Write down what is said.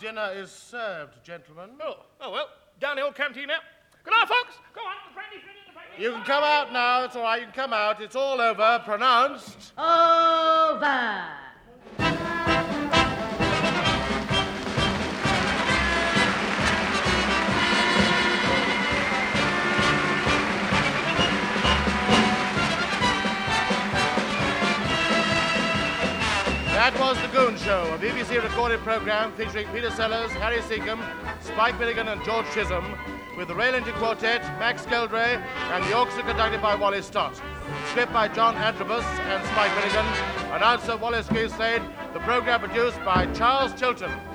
dinner is served, gentlemen. Oh, well, down the old canteen now. Good night, folks. Go on, the brandy's ready. You can come out now. It's all right. You can come out. It's all over. Pronounced. Over. That was The Goon Show, a BBC recorded programme featuring Peter Sellers, Harry Seacombe, Spike Milligan and George Chisholm, with the Rail Engine Quartet, Max Geldray, and the orchestra conducted by Wally Stott. Script by John Antrobus and Spike Milligan. Announcer Wallace Greenslade. The programme produced by Charles Chilton.